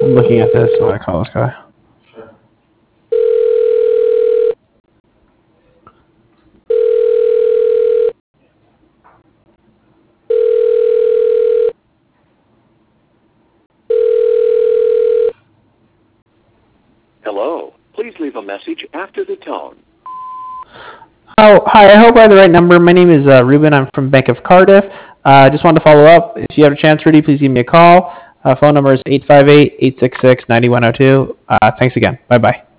I'm looking at this when I call this guy. Hello. Please leave a message after the tone. Oh, hi. I hope I have the right number. My name is Ruben. I'm from Bank of Cardiff. Just wanted to follow up. If you have a chance, Rudy, please give me a call. Phone number is 858-866-9102. Thanks again. Bye-bye.